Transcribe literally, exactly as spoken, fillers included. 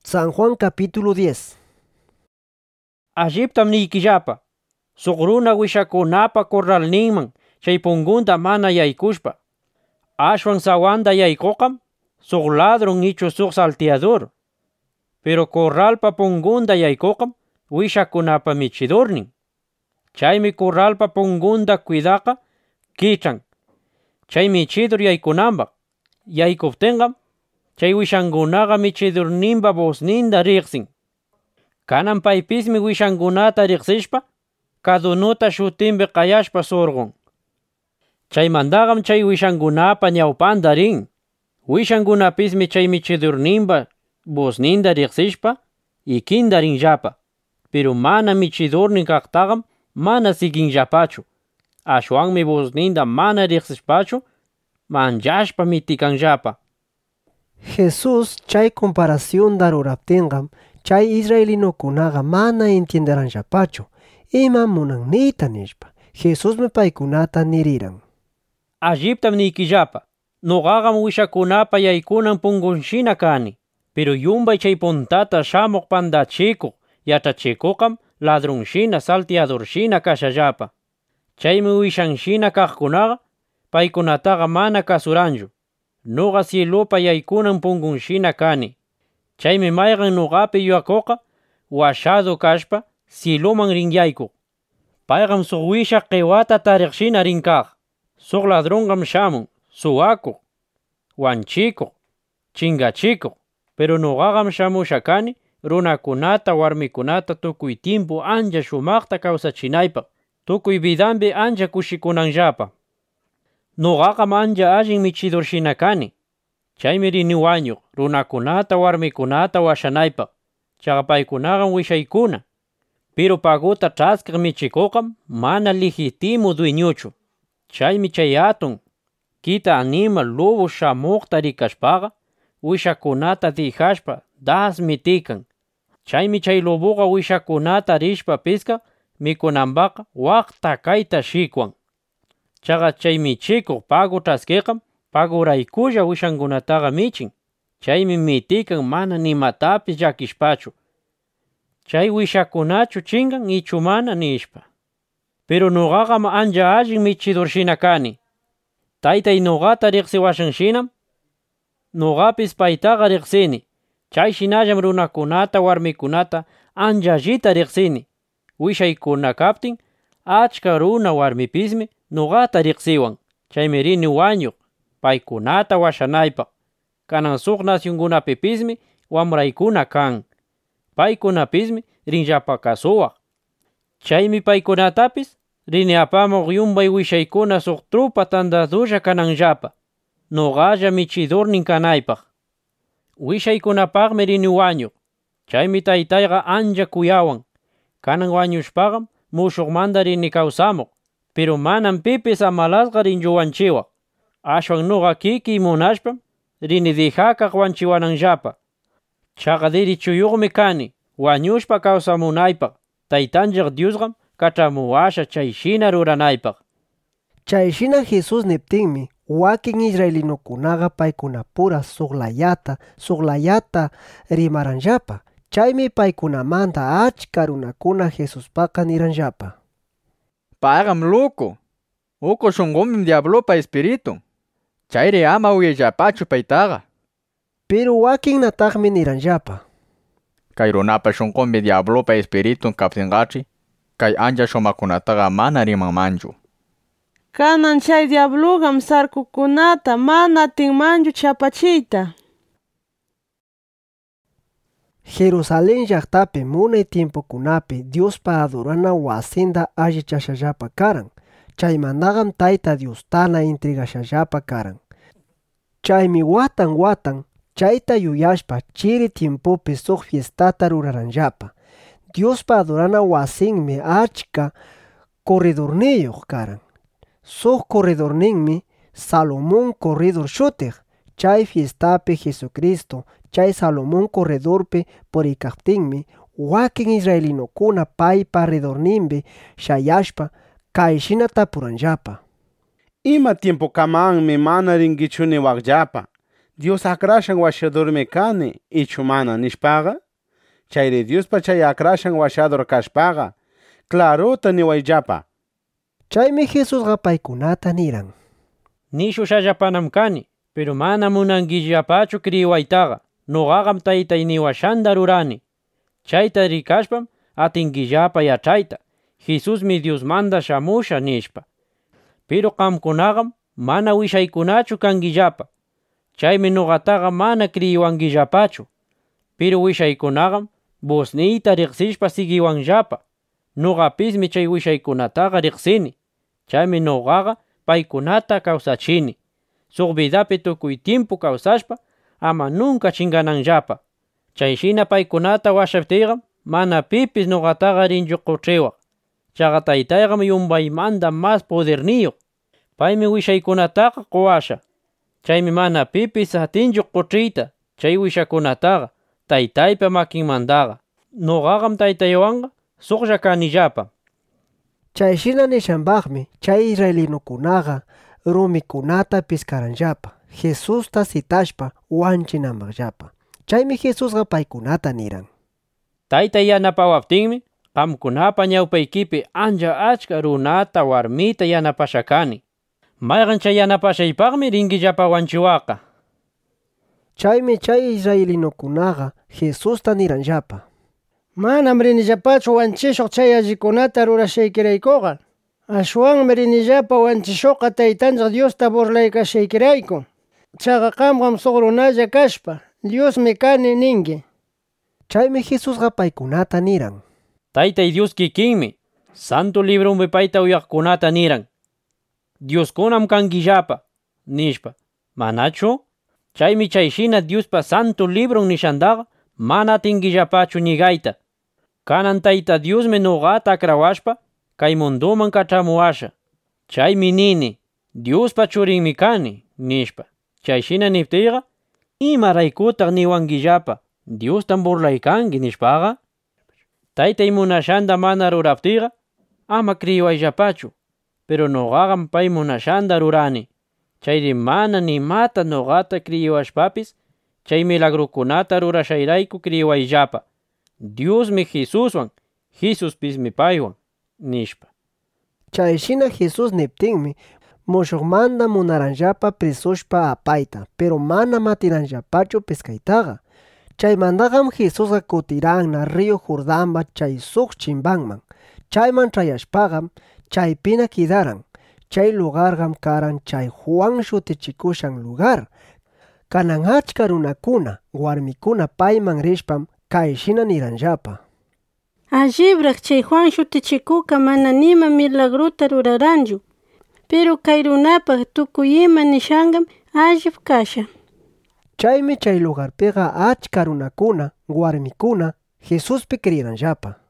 San Juan capítulo diez. Alliptam niykillapa, suqruna wishakunapa corralninman chay pungunta mana yaykushpa. Ashwan sawanda yaykuqam suq ladron ichu suq salteador. Pero corralpa pungunda yaykuqam wishakunapa michidornin. Chaymi corralpa pungunda cuidaqa kichan. Chay michidor yaykunambaq. Yaykuptinqam chay wishankunaqa michidorninpa vozninda riqsin. Kanan paypismi wishankunata riqsishpa kadunuta shutinpi qayashpa surqun. Chaymantaqam chay wishankunapa ñawpanta rin. Wishankunapismi chay michidorninpa vozninda riqsishpa ikinda rinllapa. Pero mana michidornin kaqtaqam mana siginllapachu. Ashwanmi vozninda mana riqsishpachu manchashpa mitikanllapa. Jesús chay comparación daruraptinqam chay israelinokunaqa mana entienderanllapachu ima munanniyta nishpa. Jesusmi paykunata niriran. Alliptam niykillapa, noqaqam wishakunapa yaykunan pungunshina kani. Pero yumbay chay puntata shamuq pandachikuq yachachikuqam ladronshina salteadorshina kashallapa. Chaymi wishanshina kaqkunaqa paykunataqa mana kasuranchu. Noqa cielopa yaykunan pungunshina kani. Chaymi mayqan noqapi yuyakuqqa washadu kashpa cieloman rin yaykuq. Payqam suq wishaq qiwata tariqshina rin kaq. Suq ladronqam shamun suwakuq, wanchikuq, chingachikuq. Pero noqaqam shamusha kani runakunata warmikunata tukuy tiempo ancha shumaqta kawsachinaypaq. Tukuy vidanpi ancha kushikunanllapa. Noqaqam ancha allin michidorshina kani. Chaymi rini wañuq runakunata warmikunata washanaypaq. Chaqa paykunaqam wishaykuna. Pero paguta ch'askiq michikuqam mana legitimo dueñuchu. Chaymi chay atun kita animal lobo shamuqta rikashpaqa wishakunata dijashpa das mitikan. Chaymi chay loboqa wishakunata rishpa pisqa mikunanpaqa waqta kayta shikwan. Chaqa chay michikuq pagu ch'askiqam paguraykulla wishankunataqa michin. Chaymi mitikan mana nimatapis llakishpachu. Chay wishakunachu chingan ichu mana nishpa. Pero noqaqam ancha allin michidorshina kani. Taytay noqata riqsiwashanshinam noqapis paytaqa riqsini. Chay shinallam runakunata warmikunata ancha allita riqsini. Wishaykuna kaptin achka runa warmipismi noqata riqsiwan. Chaymi rini wañuq paykunata washanaypaq. Kanan suq nacionkunapipismi wamraykuna kan. Paykunapismi rinllapa kasuwaq. Chaymi paykunatapis rini apamuq yumbay wishaykuna suq trupa tandadulla kananllapa. Noqalla michidornin kanaypaq. Wishaykunapaqmi rini wañuq. Chaymi taytayqa ancha kuyawan. Kanan wañushpaqam mushuqmanta rini kawsamuq. Pero manan pipis amalasqa rinchu wanchiwaq. Ashwan noqa kiki munashpam rini dijakaq wanchiwananllapa. Chaqa dirichuyuqmi kani wañushpa kawsamunaypaq. Taytanchik Diosqam kach'amuwasha chayshina ruranaypaq. Chayshina Jesús niptinmi wakin israelinokunaqa paykunapura suqlayata suqlayata rimaranllapa. Chaymi paykunamanta achka runakuna Jesuspaqa niranllapa. Payqam loco. Uku shunqunmi diablopa espiritu. Chayri ama uyayllapachu paytaqa. Pero wakinnataqmi niranllapa. Kay runapa shunqunmi diablopa espiritun kaptinqachi kay ancha shumaqkunataqa mana rimanmanchu. Kanan chay diabluqam sarkukunata mana atinmanchu chapachiyta. Jerusalén llaqtapi munay tiempokunapi Diospa adorana wasinda allichashallapa karan. Chaymantaqam Tayta Diostana entregashallapa karan. Chaymi watan watan chayta yuyashpa chiri tiempopi suq fiestata ruraranllapa. Diospa adorana wasinmi achka corredorniyuq karan. Suq corredorninmi Salomón corredor shutiq. Chay fiestapi Jesucristo chay Salomón corredorpi purikaptinmi wakin israelinokuna paypa redorninpi shayashpa kayshina tapuranllapa. Ima tiempo kamanmi mana rinkichu niwaqllapa. Dios akrashan washadurmi kani ichu mana nishpaqa, chayri Diospa chay akrashan washador kashpaqa, claruta niwayllapa. Chaymi Jesusqa paykunata niran: Nishushllapanam kani, pero mana munankillapachu kriwaytaqa. Noqaqam taytay niwashanta rurani. Chayta rikashpam atinkillapa yachayta, Jesusmi Diosmanta shamusha nishpa. Pero qamkunaqam mana wishaykunachu kankillapa. Chaymi noqataqa mana kriwankillapachu. Pero wishaykunaqam vosniyta riqsishpa sigiwanllapa. Noqapismi chay wishaykunataqa riqsini. Chaymi noqaqa paykunata kawsachini. Suq vidapi tukuy tiempo kawsashpa ama nunca chingananllapa. Chayshina paykunata washaptiqa mana pipis noqataqa rinchu quchiwaq. Chaqa taytayqam yumbaymanta mas poderniyuq. Paymi wishaykunataqa quwasha. Chaymi mana pipis atinchu quchiyta chay wishakunataqa taytaypa makinmantaqa. Noqaqam taytaywanqa suqlla kanillapa. Chayshina nishanpaqmi chay israelinukunaqa rumikunata piscaranllapa, Jesusta sitashpa wanchinanpaqllapa. Chaymi Jesusqa paykunata niran: Taytay yanapawaptinmi qamkunapa ñawpaykipi ancha achka runata warmita yanapasha kani. Mayqan chay yanapashaypaqmi rinkillapa wanchiwaqa. Chaymi chay israelinukunaqa Jesusta niranllapa: Manam rinillapachu wanchishuq chay allikunata rurashaykiraykuqa. Ashwanmi rinillapa wanchishuqqa taytanchik Diosta burlaykashaykirayku. Chaqa qamqam suq runalla kashpa, Diosmi kani ninki. Chaymi Jesusqa paykunata niran: Taytay Dios kikinmi Santo Librumpi payta uyaqkunata niran: Dioskunam kankillapa nishpa. Manachu? Chaymi chayshina Diospa Santo Libron nishantaqa mana atinkillapachu ñigayta. Kanan Tayta Diosmi noqata akrawashpa kay munduman kach'amuwasha. Chaymi nini Diospa churinmi kani nishpa. Chayshina niptiyqa imaraykutaq niwankillapa Diostan burlaykanki nishpaqa. Taytay munashanta mana ruraptiyqa ama kriwayllapachu. Pero noqaqam pay munashanta rurani. Chayri mana nimata noqata kriwashpapis chay milagrukunata rurashayrayku kriwayllapa. Diosmi Jesuswan, Jesuspismi paywan nishpa. Chayshina Jesus niptinmi mushuqmanta munaranllapa prisushpa apayta, pero mana matiranllapachu pescaytaqa. Chaymantaqam Jesusqa kutiranna río Jordanpa chay suq chimbanman. Chayman chayashpaqam chaypina kidaran. Chay lugarqam karan chay Juan shutichikushan lugar. Kanan achka runakuna, warmikuna payman rishpam kayshina niranllapa: Allibraq chay Juan shutichikuqa mana nima milagruta ruraranchu. Pero kay runapaq tukuy ima nishanqam allip kasha. Chaymi chay lugarpiqa achka runakuna, warmikuna Jesuspi kriyiranllapa.